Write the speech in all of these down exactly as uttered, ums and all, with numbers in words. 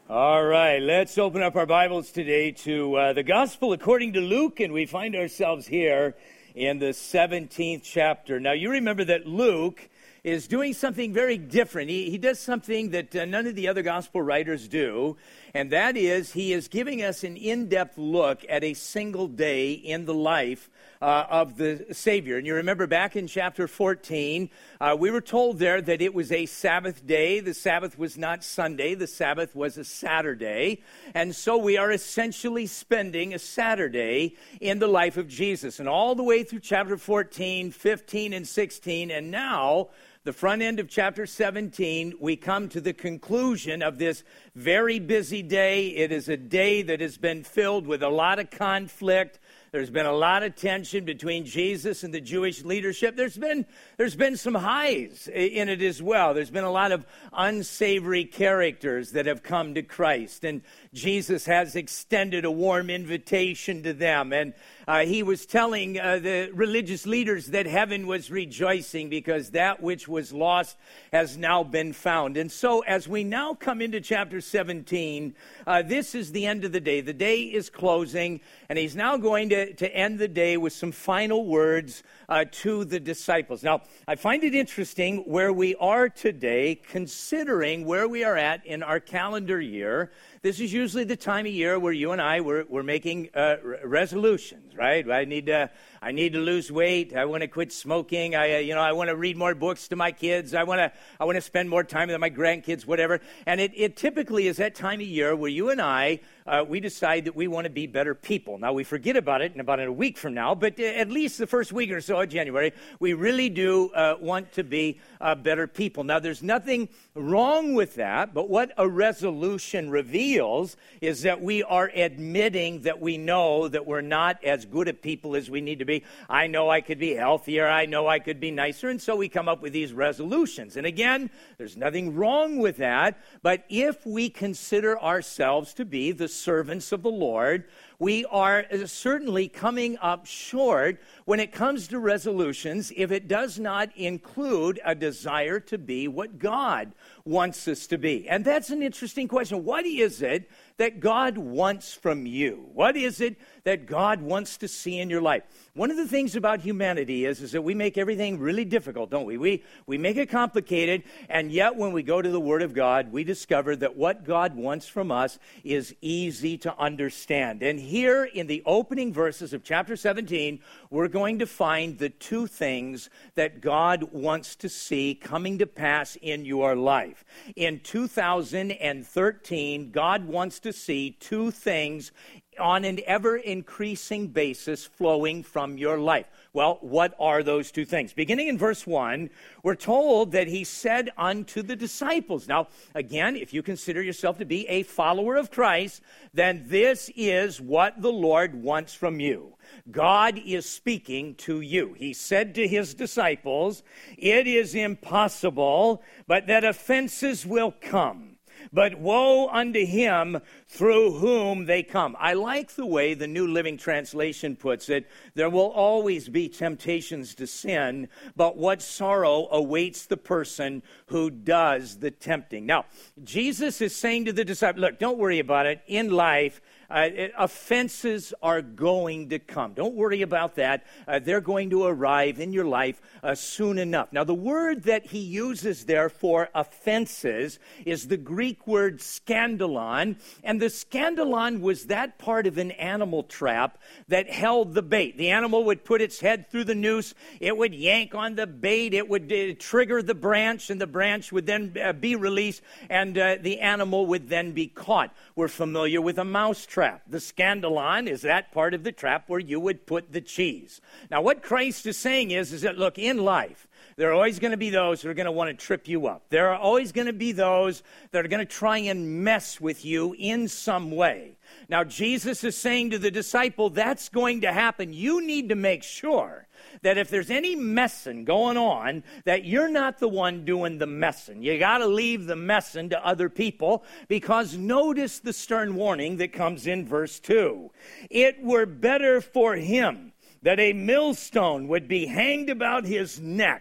All right, let's open up our Bibles today to uh, the Gospel according to Luke, and we find ourselves here in the seventeenth chapter. Now, you remember that Luke is doing something very different. He, he does something that uh, none of the other Gospel writers do, and that is he is giving us an in-depth look at a single day in the life Uh, of the Savior. And you remember back in chapter fourteen, uh, we were told there that it was a Sabbath day. The Sabbath was not Sunday. The Sabbath was a Saturday. And so we are essentially spending a Saturday in the life of Jesus. And all the way through chapter fourteen, fifteen, and sixteen, and now the front end of chapter seventeen, we come to the conclusion of this very busy day. It is a day that has been filled with a lot of conflict. There's been a lot of tension between Jesus and the Jewish leadership. There's been there's been some highs in it as well. There's been a lot of unsavory characters that have come to Christ, and Jesus has extended a warm invitation to them. And uh, he was telling uh, the religious leaders that heaven was rejoicing because that which was lost has now been found. And so as we now come into chapter seventeen, uh, this is the end of the day. The day is closing, and he's now going to to end the day with some final words uh, to the disciples. Now, I find it interesting where we are today, considering where we are at in our calendar year. This is usually the time of year where you and I, we're, we're making uh, resolutions, right? I need to, I need to lose weight. I want to quit smoking. I, uh, you know, I want to read more books to my kids. I want to, I want to spend more time with my grandkids, whatever. And it, it typically is that time of year where you and I, uh, we decide that we want to be better people. Now, we forget about it in about a week from now, but at least the first week or so of January, we really do uh, want to be uh, better people. Now, there's nothing wrong with that, but what a resolution reveals is that we are admitting that we know that we're not as good a people as we need to be. I know I could be healthier. I know I could be nicer. And so we come up with these resolutions. And again, there's nothing wrong with that. But if we consider ourselves to be the servants of the Lord, we are certainly coming up short when it comes to resolutions if it does not include a desire to be what God wants us to be. And that's an interesting question. What is it that God wants from you? What is it that God wants to see in your life? One of the things about humanity is, is that we make everything really difficult, don't we? We we make it complicated, and yet when we go to the Word of God, we discover that what God wants from us is easy to understand. And here in the opening verses of chapter seventeen, we're going to find the two things that God wants to see coming to pass in your life. In two thousand thirteen, God wants to see two things on an ever-increasing basis flowing from your life. Well, what are those two things? Beginning in verse one, we're told that he said unto the disciples. Now, again, if you consider yourself to be a follower of Christ, then this is what the Lord wants from you. God is speaking to you. He said to his disciples, "It is impossible, but that offenses will come. But woe unto him through whom they come." I like the way the New Living Translation puts it. There will always be temptations to sin, but what sorrow awaits the person who does the tempting. Now, Jesus is saying to the disciples, look, don't worry about it. In life, Uh, offenses are going to come. Don't worry about that. Uh, they're going to arrive in your life uh, soon enough. Now, the word that he uses there for offenses is the Greek word scandalon. And the scandalon was that part of an animal trap that held the bait. The animal would put its head through the noose. It would yank on the bait. It would uh, trigger the branch, and the branch would then uh, be released, and uh, the animal would then be caught. We're familiar with a mouse trap. The scandalon is that part of the trap where you would put the cheese. Now, what Christ is saying is, is that, look, in life, there are always going to be those who are going to want to trip you up. There are always going to be those that are going to try and mess with you in some way. Now, Jesus is saying to the disciple, that's going to happen. You need to make sure that if there's any messing going on, that you're not the one doing the messing. You got to leave the messing to other people, because notice the stern warning that comes in verse two. It were better for him that a millstone would be hanged about his neck,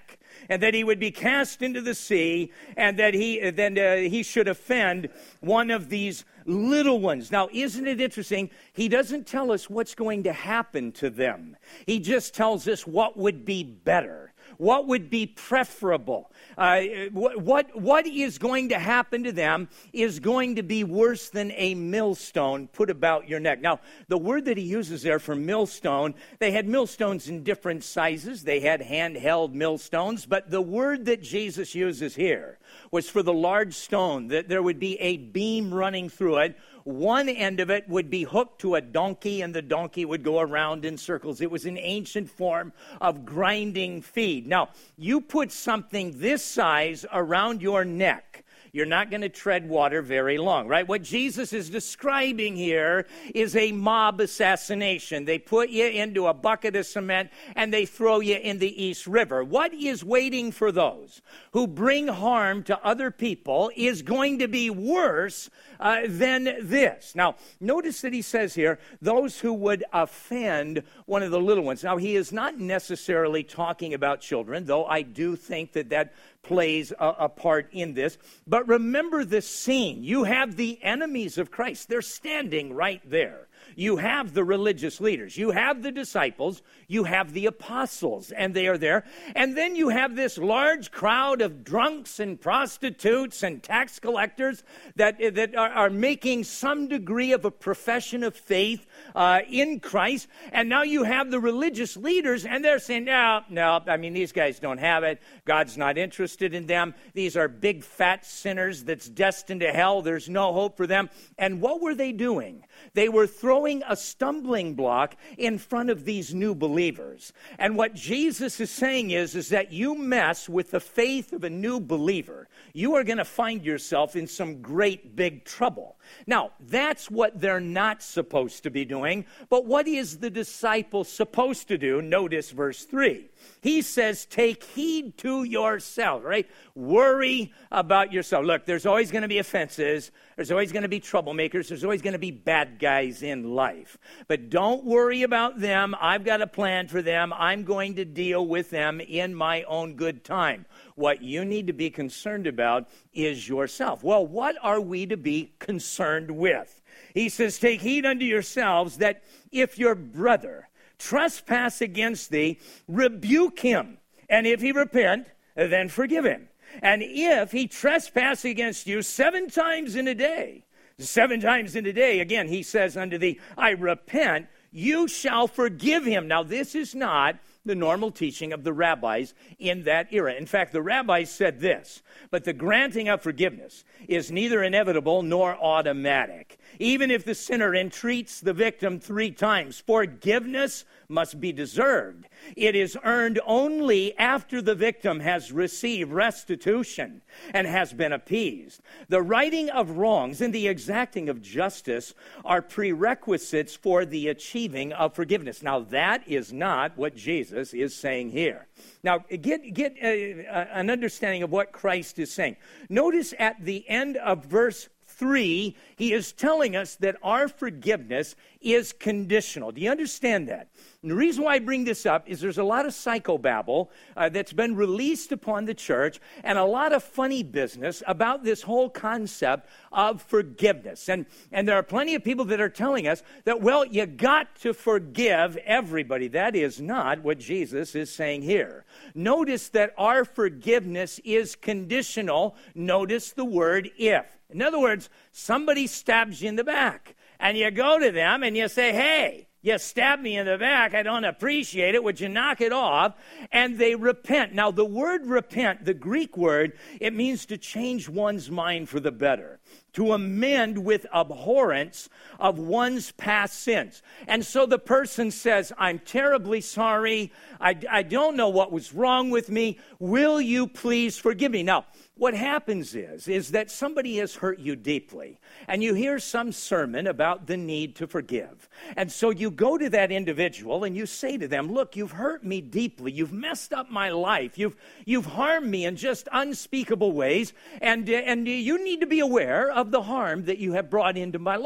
and that he would be cast into the sea, and that he then uh, he should offend one of these little ones. Now, isn't it interesting? He doesn't tell us what's going to happen to them. He just tells us what would be better, what would be preferable. Uh, what, what is going to happen to them is going to be worse than a millstone put about your neck. Now, the word that he uses there for millstone, they had millstones in different sizes. They had handheld millstones, but the word that Jesus uses here was for the large stone, that there would be a beam running through it. One end of it would be hooked to a donkey, and the donkey would go around in circles. It was an ancient form of grinding feed. Now, you put something this size around your neck, you're not going to tread water very long, right? What Jesus is describing here is a mob assassination. They put you into a bucket of cement and they throw you in the East River. What is waiting for those who bring harm to other people is going to be worse uh, than this. Now, notice that he says here, those who would offend one of the little ones. Now, he is not necessarily talking about children, though I do think that that plays a, a part in this. But remember this scene. You have the enemies of Christ. They're standing right there. You have the religious leaders. You have the disciples. You have the apostles, and they are there. And then you have this large crowd of drunks and prostitutes and tax collectors that, that are, are making some degree of a profession of faith uh, in Christ. And now you have the religious leaders, and they're saying, no, no, I mean, these guys don't have it. God's not interested in them. These are big, fat sinners that's destined to hell. There's no hope for them. And what were they doing? They were throwing a stumbling block in front of these new believers. And what Jesus is saying is, is that you mess with the faith of a new believer, you are going to find yourself in some great big trouble. Now, that's what they're not supposed to be doing, but what is the disciple supposed to do? Notice verse three. He says, take heed to yourself, right? Worry about yourself. Look, there's always going to be offenses. There's always going to be troublemakers. There's always going to be bad guys in life. But don't worry about them. I've got a plan for them. I'm going to deal with them in my own good time. What you need to be concerned about is yourself. Well, what are we to be concerned with? He says, take heed unto yourselves that if your brother trespass against thee, rebuke him. And if he repent, then forgive him. And if he trespass against you seven times in a day, seven times in a day, again, he says unto thee, I repent, you shall forgive him. Now, this is not the normal teaching of the rabbis in that era. In fact, the rabbis said this, but the granting of forgiveness is neither inevitable nor automatic. Even if the sinner entreats the victim three times, forgiveness must be deserved. It is earned only after the victim has received restitution and has been appeased. The righting of wrongs and the exacting of justice are prerequisites for the achieving of forgiveness. Now, that is not what Jesus is saying here. Now, get, get a, a, an understanding of what Christ is saying. Notice at the end of verse three, he is telling us that our forgiveness is conditional. Do you understand that? And the reason why I bring this up is there's a lot of psychobabble uh, that's been released upon the church and a lot of funny business about this whole concept of forgiveness. And, and there are plenty of people that are telling us that, well, you got to forgive everybody. That is not what Jesus is saying here. Notice that our forgiveness is conditional. Notice the word if. In other words, somebody stabs you in the back, and you go to them and you say, hey, you stabbed me in the back. I don't appreciate it. Would you knock it off? And they repent. Now, the word repent, the Greek word, it means to change one's mind for the better, to amend with abhorrence of one's past sins. And so the person says, I'm terribly sorry. I, I don't know what was wrong with me. Will you please forgive me? Now, what happens is, is that somebody has hurt you deeply, and you hear some sermon about the need to forgive. And so you go to that individual and you say to them, look, you've hurt me deeply. You've messed up my life. You've, you've harmed me in just unspeakable ways, and, and you need to be aware of the harm that you have brought into my life.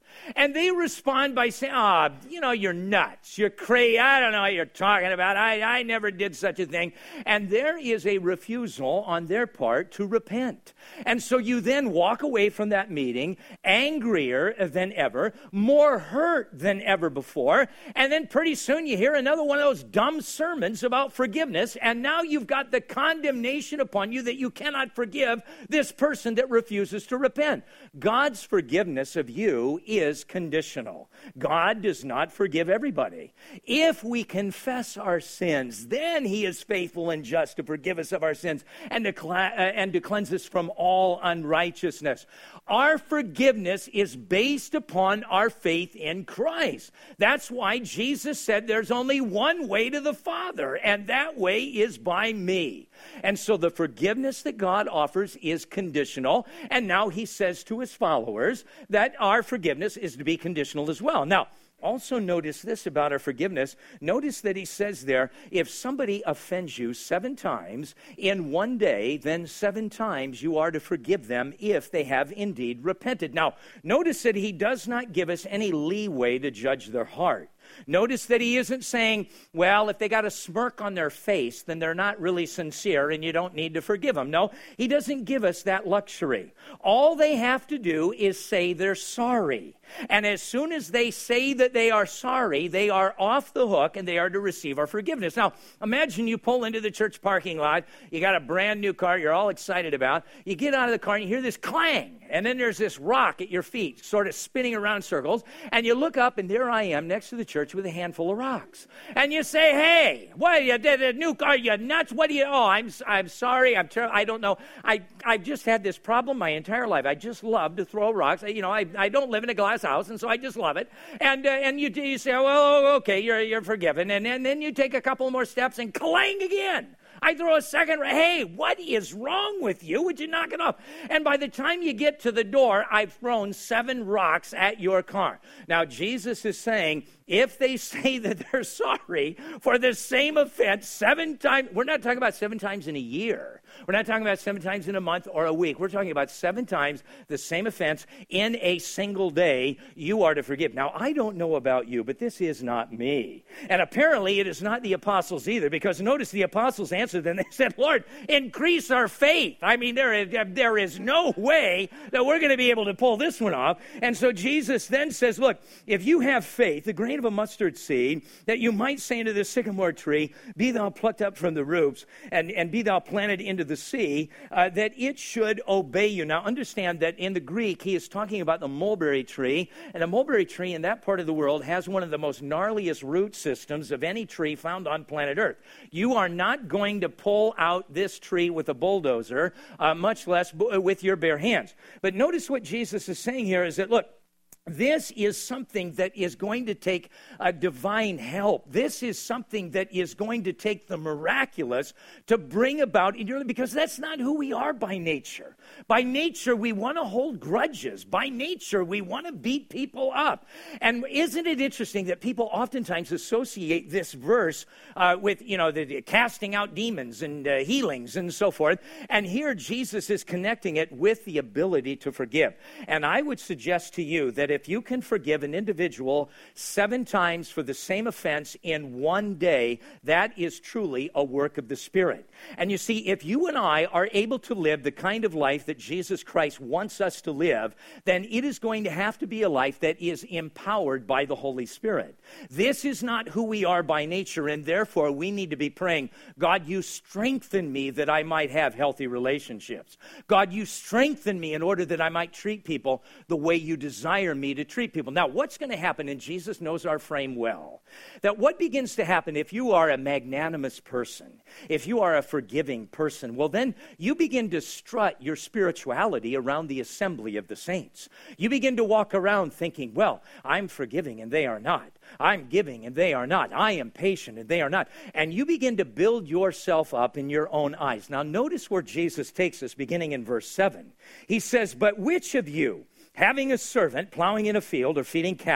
And they respond by saying, oh, you know, you're nuts. You're crazy. I don't know what you're talking about. I, I never did such a thing. And there is a refusal on their part to repent. And so you then walk away from that meeting angrier than ever, more hurt than ever before. And then pretty soon you hear another one of those dumb sermons about forgiveness. And now you've got the condemnation upon you that you cannot forgive this person that refuses to repent. God's forgiveness of you is conditional. God does not forgive everybody. If we confess our sins, then he is faithful and just to forgive us of our sins and to, cl- uh, and to cleanse us from all unrighteousness. Our forgiveness is based upon our faith in Christ. That's why Jesus said there's only one way to the Father, and that way is by me. And so the forgiveness that God offers is conditional, and now he says to his followers that our forgiveness is to be conditional as well. Now, also notice this about our forgiveness. Notice that he says there, if somebody offends you seven times in one day, then seven times you are to forgive them if they have indeed repented. Now, notice that he does not give us any leeway to judge their heart. Notice that he isn't saying, well, if they got a smirk on their face, then they're not really sincere and you don't need to forgive them. No, he doesn't give us that luxury. All they have to do is say they're sorry. And as soon as they say that they are sorry, they are off the hook and they are to receive our forgiveness. Now, imagine you pull into the church parking lot. You got a brand new car you're all excited about. You get out of the car and you hear this clang. And then there's this rock at your feet, sort of spinning around circles. And you look up and there I am next to the church with a handful of rocks. And you say, hey, what, you did a new car? Are you nuts? What do you, oh, I'm I'm sorry. I'm ter- I don't know. I, I've just had this problem my entire life. I just love to throw rocks. You know, I, I don't live in a glass house, and so I just love it. And uh, and you you say, well, okay, you're you're forgiven. And, and then you take a couple more steps and clang again. I throw a second, hey, what is wrong with you? Would you knock it off? And by the time you get to the door, I've thrown seven rocks at your car. Now, Jesus is saying, if they say that they're sorry for the same offense seven times, we're not talking about seven times in a year. We're not talking about seven times in a month or a week. We're talking about seven times the same offense in a single day, you are to forgive. Now, I don't know about you, but this is not me. And apparently it is not the apostles either, because notice the apostles answered them. They said, Lord, increase our faith. I mean, there is, there is no way that we're going to be able to pull this one off. And so Jesus then says, look, if you have faith, the grain of a mustard seed, that you might say unto this sycamore tree, be thou plucked up from the roots, and, and be thou planted into the sea, uh, that it should obey you. Now, understand that in the Greek, he is talking about the mulberry tree, and a mulberry tree in that part of the world has one of the most gnarliest root systems of any tree found on planet Earth. You are not going to pull out this tree with a bulldozer, uh, much less b- with your bare hands. But notice what Jesus is saying here is that, look, this is something that is going to take a divine help. This is something that is going to take the miraculous to bring about in your life, because that's not who we are by nature. By nature, we want to hold grudges. By nature, we want to beat people up. And isn't it interesting that people oftentimes associate this verse uh, with, you know, the, the casting out demons and uh, healings and so forth. And here Jesus is connecting it with the ability to forgive. And I would suggest to you that if you can forgive an individual seven times for the same offense in one day, that is truly a work of the Spirit. And you see, if you and I are able to live the kind of life that Jesus Christ wants us to live, then it is going to have to be a life that is empowered by the Holy Spirit. This is not who we are by nature, and therefore we need to be praying, God, you strengthen me that I might have healthy relationships. God, you strengthen me in order that I might treat people the way you desire me to treat people. Now, what's going to happen, and Jesus knows our frame well, that what begins to happen if you are a magnanimous person, if you are a forgiving person, well, then you begin to strut your spirituality around the assembly of the saints. You begin to walk around thinking, well, I'm forgiving and they are not. I'm giving and they are not. I am patient and they are not. And you begin to build yourself up in your own eyes. Now, notice where Jesus takes us beginning in verse seven. He says, but which of you, having a servant plowing in a field or feeding cattle,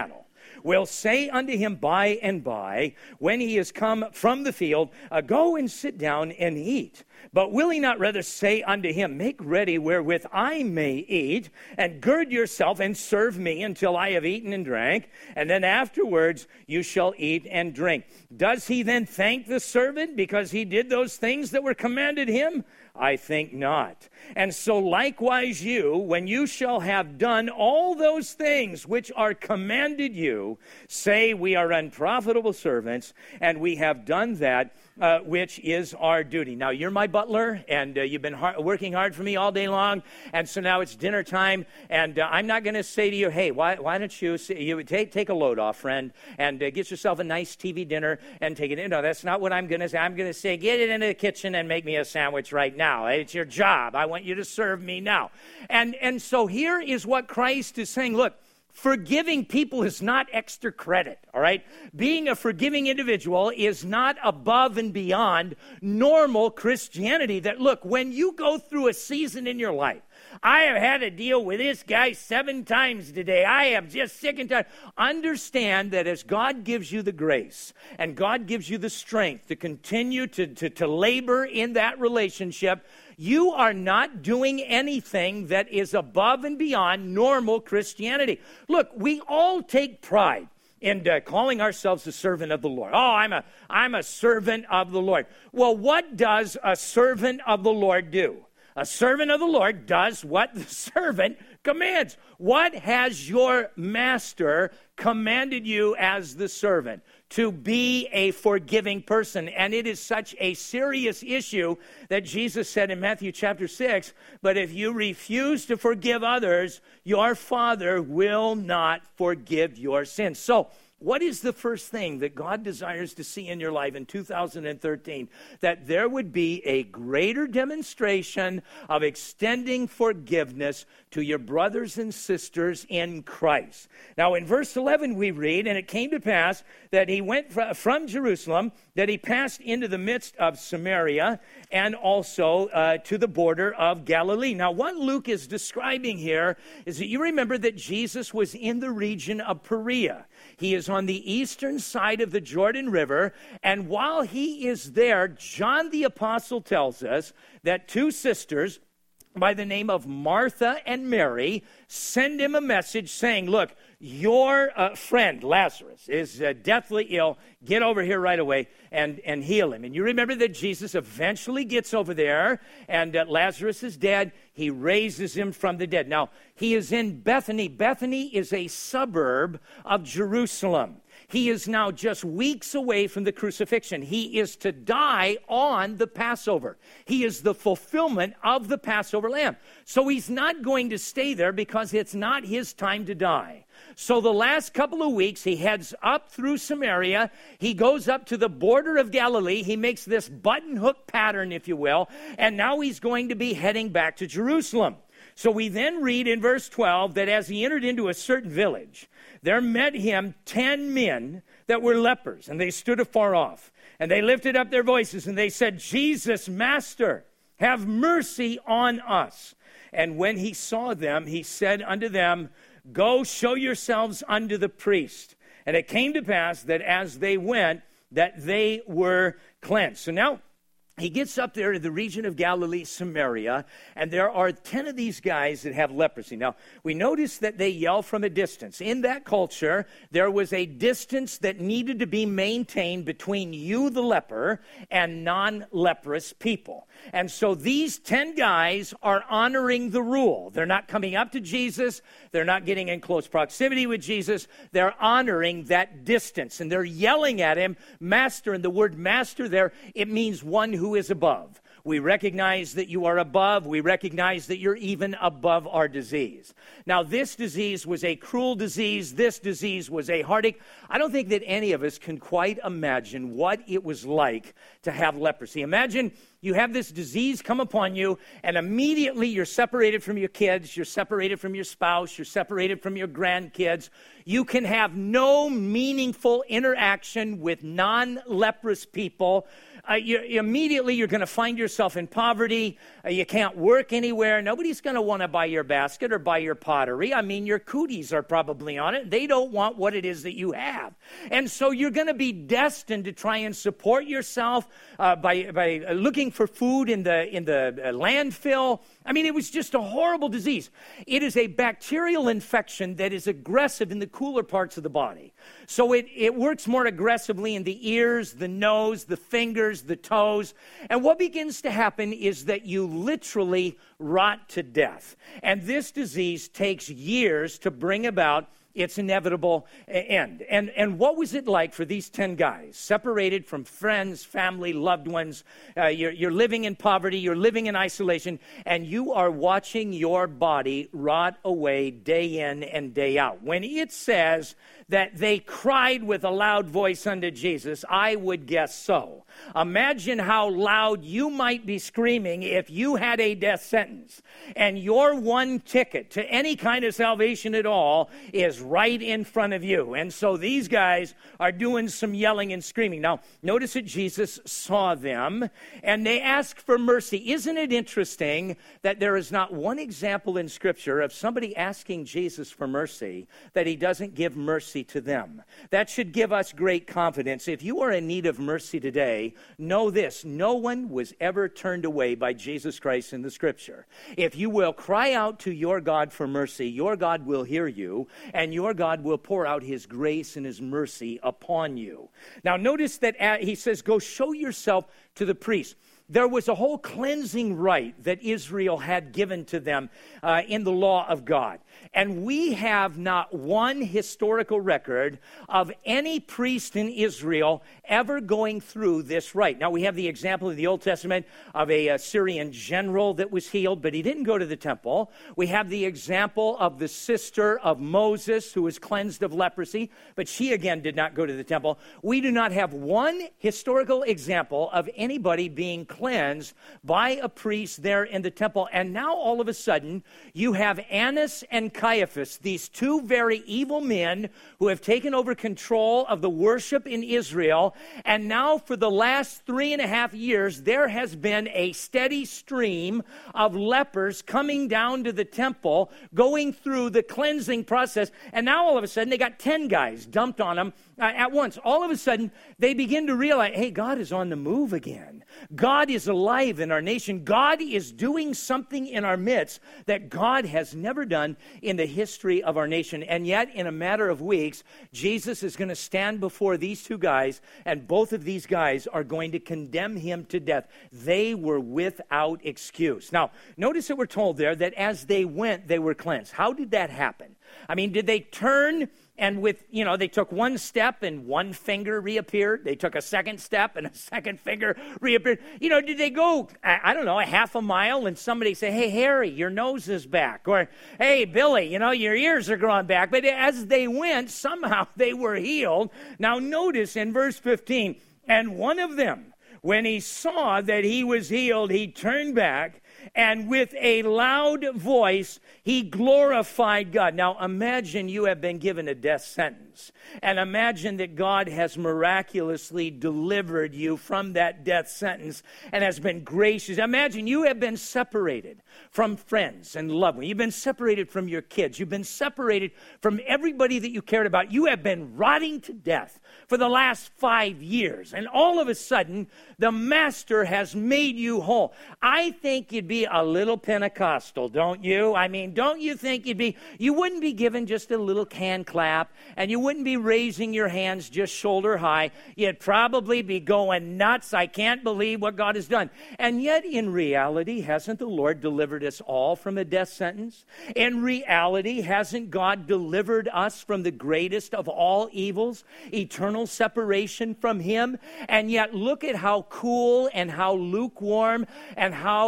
will say unto him by and by, when he is come from the field, uh, go and sit down and eat. But will he not rather say unto him, make ready wherewith I may eat, and gird yourself and serve me until I have eaten and drank, and then afterwards you shall eat and drink. Does he then thank the servant because he did those things that were commanded him? I think not. And so likewise you, when you shall have done all those things which are commanded you, say we are unprofitable servants, and we have done that uh, which is our duty. Now, you're my butler, and uh, you've been hard, working hard for me all day long, and so now it's dinner time, and uh, I'm not going to say to you, hey, why, why don't you, you take, take a load off, friend, and uh, get yourself a nice T V dinner and take it in. No, that's not what I'm going to say. I'm going to say, get it into the kitchen and make me a sandwich right now. It's your job. I want you to serve me now. And, and so here is what Christ is saying. Look, forgiving people is not extra credit, all right? Being a forgiving individual is not above and beyond normal Christianity. That, look, when you go through a season in your life, I have had to deal with this guy seven times today. I am just sick and tired. Understand that as God gives you the grace and God gives you the strength to continue to, to, to labor in that relationship, you are not doing anything that is above and beyond normal Christianity. Look, we all take pride in uh, calling ourselves a servant of the Lord. Oh, I'm a, I'm a servant of the Lord. Well, what does a servant of the Lord do? A servant of the Lord does what the servant commands. What has your master commanded you as the servant? To be a forgiving person. And it is such a serious issue that Jesus said in Matthew chapter six, but if you refuse to forgive others, your Father will not forgive your sins. So, what is the first thing that God desires to see in your life in two thousand thirteen? That there would be a greater demonstration of extending forgiveness to your brothers and sisters in Christ. Now, in verse eleven we read, and it came to pass that he went fr- from Jerusalem, that he passed into the midst of Samaria, and also uh, to the border of Galilee. Now, what Luke is describing here is that you remember that Jesus was in the region of Perea. He is on the eastern side of the Jordan River, and while he is there, John the Apostle tells us that two sisters by the name of Martha and Mary send him a message saying, look, your uh, friend Lazarus is uh, deathly ill. Get over here right away and, and heal him. And you remember that Jesus eventually gets over there, and uh, Lazarus is dead. He raises him from the dead. Now, he is in Bethany. Bethany is a suburb of Jerusalem. He is now just weeks away from the crucifixion. He is to die on the Passover. He is the fulfillment of the Passover lamb. So he's not going to stay there because it's not his time to die. So the last couple of weeks, he heads up through Samaria. He goes up to the border of Galilee. He makes this button hook pattern, if you will, and now he's going to be heading back to Jerusalem. So we then read in verse twelve that as he entered into a certain village, there met him ten men that were lepers, and they stood afar off. And they lifted up their voices, and they said, Jesus, Master, have mercy on us. And when he saw them, he said unto them, Go show yourselves unto the priest. And it came to pass that as they went, that they were cleansed. So now, he gets up there to the region of Galilee, Samaria, and there are ten of these guys that have leprosy. Now, we notice that they yell from a distance. In that culture, there was a distance that needed to be maintained between you, the leper, and non-leprous people. And so these ten guys are honoring the rule. They're not coming up to Jesus. They're not getting in close proximity with Jesus. They're honoring that distance, and they're yelling at him, Master. And the word master there, it means one who is above. We recognize that you are above. We recognize that you're even above our disease. Now, this disease was a cruel disease. This disease was a heartache. I don't think that any of us can quite imagine what it was like to have leprosy. Imagine you have this disease come upon you, and immediately you're separated from your kids, you're separated from your spouse, you're separated from your grandkids. You can have no meaningful interaction with non-leprous people. uh, you, immediately you're going to find yourself in poverty. Uh, you can't work anywhere. Nobody's going to want to buy your basket or buy your pottery. I mean, your cooties are probably on it. They don't want what it is that you have. And so you're going to be destined to try and support yourself uh, by, by looking for food in the, in the uh, landfill. I mean, it was just a horrible disease. It is a bacterial infection that is aggressive in the cooler parts of the body. So it, it works more aggressively in the ears, the nose, the fingers, the toes. And what begins to happen is that you literally rot to death. And this disease takes years to bring about its inevitable end. And, and what was it like for these ten guys, separated from friends, family, loved ones? Uh, you're, you're living in poverty, you're living in isolation, and you are watching your body rot away day in and day out. When it says that they cried with a loud voice unto Jesus, I would guess so. Imagine how loud you might be screaming if you had a death sentence and your one ticket to any kind of salvation at all is right in front of you. And so these guys are doing some yelling and screaming. Now, notice that Jesus saw them and they asked for mercy. Isn't it interesting that there is not one example in Scripture of somebody asking Jesus for mercy that he doesn't give mercy to them? That should give us great confidence. If you are in need of mercy today, know this: no one was ever turned away by Jesus Christ in the Scripture. If you will cry out to your God for mercy, your God will hear you, and your God will pour out his grace and his mercy upon you. Now, notice that he says, go show yourself to the priest. There was a whole cleansing rite that Israel had given to them uh, in the law of God. And we have not one historical record of any priest in Israel ever going through this rite. Now, we have the example in the Old Testament of a, a Syrian general that was healed, but he didn't go to the temple. We have the example of the sister of Moses who was cleansed of leprosy, but she again did not go to the temple. We do not have one historical example of anybody being cleansed cleansed by a priest there in the temple. And now all of a sudden you have Annas and Caiaphas, these two very evil men who have taken over control of the worship in Israel. And now for the last three and a half years, there has been a steady stream of lepers coming down to the temple, going through the cleansing process. And now all of a sudden they got ten guys dumped on them uh, at once. All of a sudden they begin to realize, hey, God is on the move again. God is alive in our nation. God is doing something in our midst that God has never done in the history of our nation. And yet, in a matter of weeks, Jesus is going to stand before these two guys, and both of these guys are going to condemn him to death. They were without excuse. Now, notice that we're told there that as they went, they were cleansed. How did that happen? I mean, did they turn and with, you know, they took one step and one finger reappeared? They took a second step and a second finger reappeared. You know, did they go, I, I don't know, a half a mile and somebody say, hey, Harry, your nose is back? Or, hey, Billy, you know, your ears are growing back. But as they went, somehow they were healed. Now notice in verse fifteen, and one of them, when he saw that he was healed, he turned back, and with a loud voice, he glorified God. Now, imagine you have been given a death sentence. And imagine that God has miraculously delivered you from that death sentence and has been gracious. Imagine you have been separated from friends and loved ones. You've been separated from your kids. You've been separated from everybody that you cared about. You have been rotting to death for the last five years. And all of a sudden, the Master has made you whole. I think you'd be a little Pentecostal, don't you? I mean, don't you think you'd be, you wouldn't be given just a little can clap, and you wouldn't be raising your hands just shoulder high. You'd probably be going nuts. I can't believe what God has done. And yet, in reality, hasn't the Lord delivered us all from a death sentence? In reality, hasn't God delivered us from the greatest of all evils, eternal separation from Him? And yet, look at how cool and how lukewarm and how lack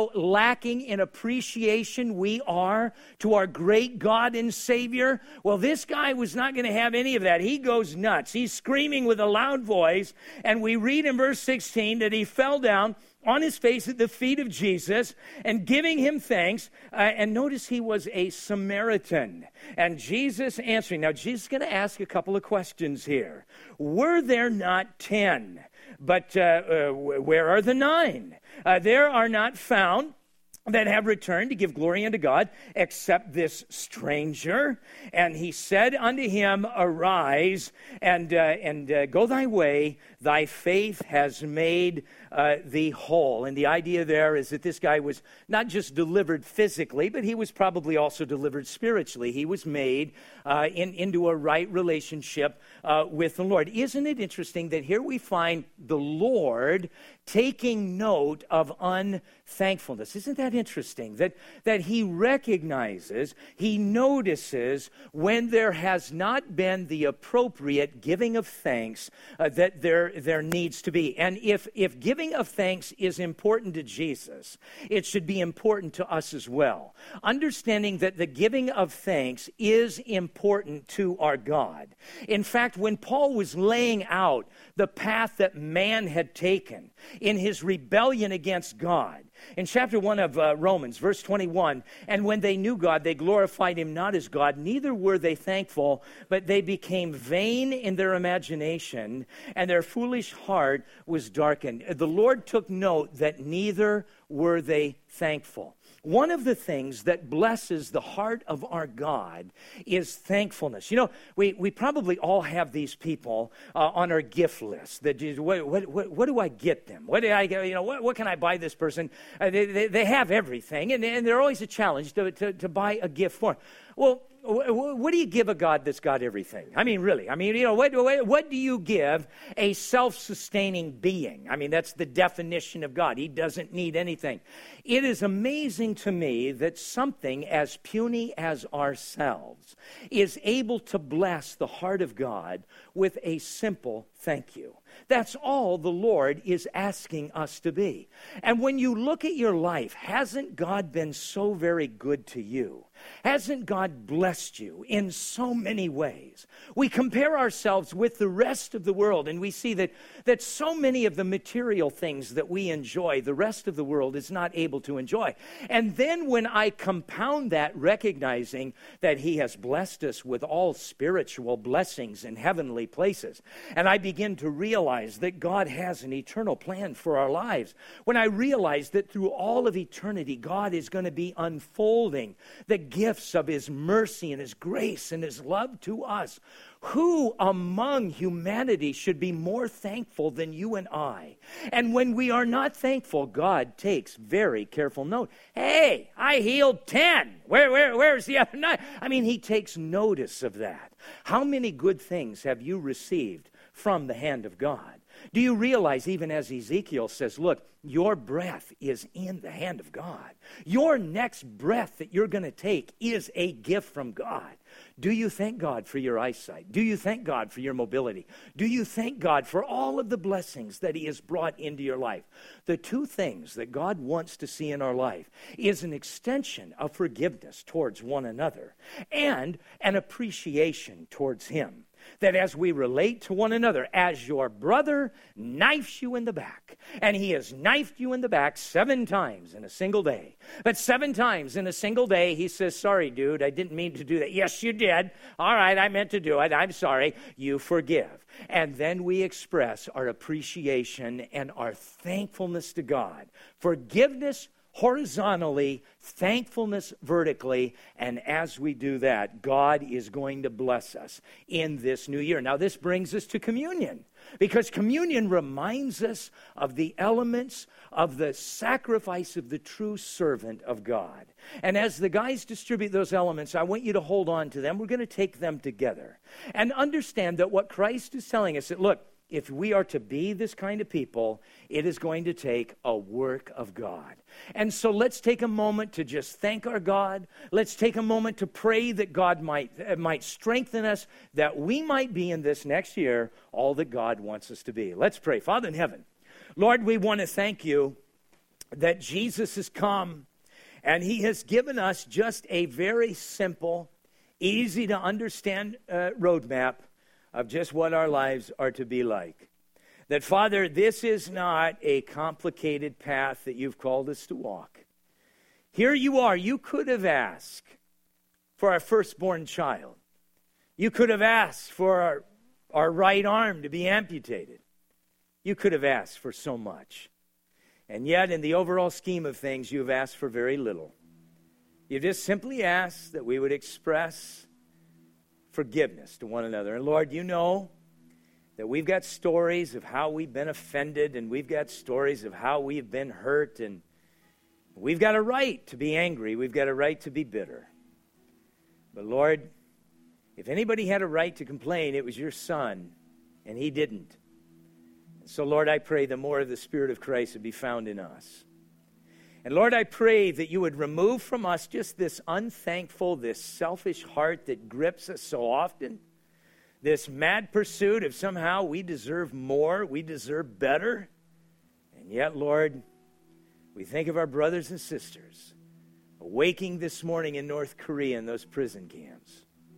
lacking in appreciation we are to our great God and Savior? Well, this guy was not going to have any of that. He goes nuts. He's screaming with a loud voice, and we read in verse sixteen that he fell down on his face at the feet of Jesus and giving him thanks. Uh, and notice he was a Samaritan. And Jesus answering. Now, Jesus is going to ask a couple of questions here. Were there not ten? But uh, uh, where are the nine? Uh, there are not found that have returned to give glory unto God, except this stranger. And he said unto him, Arise, and uh, and uh, go thy way. Thy faith has made uh, thee whole. And the idea there is that this guy was not just delivered physically, but he was probably also delivered spiritually. He was made uh, in, into a right relationship uh, with the Lord. Isn't it interesting that here we find the Lord taking note of unthankfulness? Isn't that interesting? That, that he recognizes, he notices when there has not been the appropriate giving of thanks uh, that there, there needs to be. And if, if giving of thanks is important to Jesus, it should be important to us as well. Understanding that the giving of thanks is important to our God. In fact, when Paul was laying out the path that man had taken in his rebellion against God, in chapter one of uh, Romans, verse twenty-one, and when they knew God, they glorified him not as God, neither were they thankful, but they became vain in their imagination, and their foolish heart was darkened. The Lord took note that neither were they thankful. One of the things that blesses the heart of our God is thankfulness. You know, we, we probably all have these people uh, on our gift list. That just, what, what, what, what do I get them? What do I get? You know, what, what can I buy this person? Uh, they, they, they have everything, and, and they're always a challenge to, to, to buy a gift for them. Well, what do you give a God that's got everything? I mean, really. I mean, you know, what, what, what do you give a self-sustaining being? I mean, that's the definition of God. He doesn't need anything. It is amazing to me that something as puny as ourselves is able to bless the heart of God with a simple thank you. That's all the Lord is asking us to be. And when you look at your life, hasn't God been so very good to you? Hasn't God blessed you in so many ways? We compare ourselves with the rest of the world, and we see that, that so many of the material things that we enjoy, the rest of the world is not able to enjoy. And then when I compound that, recognizing that He has blessed us with all spiritual blessings in heavenly places, and I begin to realize that God has an eternal plan for our lives, when I realize that through all of eternity, God is going to be unfolding the gifts of His mercy and His grace and His love to us, who among humanity should be more thankful than you and I? And when we are not thankful, God takes very careful note. Hey, I healed ten. Where, where, where's the other nine? I mean, He takes notice of that. How many good things have you received from the hand of God? Do you realize, even as Ezekiel says, look, your breath is in the hand of God. Your next breath that you're going to take is a gift from God. Do you thank God for your eyesight? Do you thank God for your mobility? Do you thank God for all of the blessings that He has brought into your life? The two things that God wants to see in our life is an extension of forgiveness towards one another and an appreciation towards Him. That as we relate to one another, as your brother knifes you in the back, and he has knifed you in the back seven times in a single day, but seven times in a single day, he says, sorry, dude, I didn't mean to do that. Yes, you did. All right, I meant to do it. I'm sorry. You forgive. And then we express our appreciation and our thankfulness to God. Forgiveness horizontally, thankfulness vertically, and as we do that, God is going to bless us in this new year. Now, this brings us to communion, because communion reminds us of the elements of the sacrifice of the true servant of God. And as the guys distribute those elements, I want you to hold on to them. We're going to take them together and understand that what Christ is telling us, that look, if we are to be this kind of people, it is going to take a work of God. And so let's take a moment to just thank our God. Let's take a moment to pray that God might, uh, might strengthen us, that we might be in this next year all that God wants us to be. Let's pray. Father in heaven, Lord, we want to thank You that Jesus has come And he has given us just a very simple, easy to understand uh, roadmap of just what our lives are to be like. That, Father, this is not a complicated path that you've called us to walk. Here you are. You could have asked for our firstborn child. You could have asked for our, our right arm to be amputated. You could have asked for so much. And yet, in the overall scheme of things, you have asked for very little. You just simply asked that we would express forgiveness to one another. And Lord, you know that we've got stories of how we've been offended, and we've got stories of how we've been hurt, and we've got a right to be angry. We've got a right to be bitter. But Lord, if anybody had a right to complain, it was your Son, and he didn't. And so, Lord, I pray that more of the Spirit of Christ would be found in us. And Lord, I pray that you would remove from us just this unthankful, this selfish heart that grips us so often, this mad pursuit of somehow we deserve more, we deserve better. And yet, Lord, we think of our brothers and sisters awaking this morning in North Korea in those prison camps.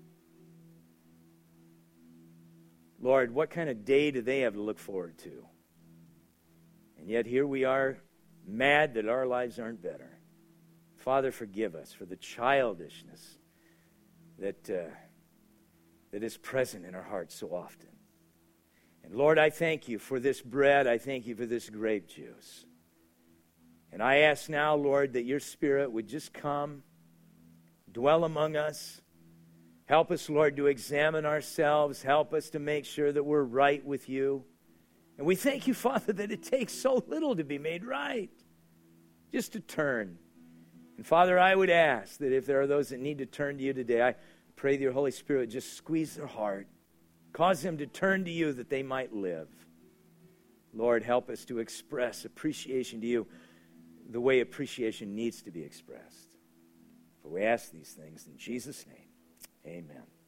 Lord, what kind of day do they have to look forward to? And yet here we are, mad that our lives aren't better. Father, forgive us for the childishness that, uh, that is present in our hearts so often. And Lord, I thank you for this bread. I thank you for this grape juice. And I ask now, Lord, that your Spirit would just come, dwell among us. Help us, Lord, to examine ourselves. Help us to make sure that we're right with you. And we thank you, Father, that it takes so little to be made right. Just to turn. And Father, I would ask that if there are those that need to turn to you today, I pray that your Holy Spirit would just squeeze their heart. Cause them to turn to you that they might live. Lord, help us to express appreciation to you the way appreciation needs to be expressed. For we ask these things in Jesus' name. Amen.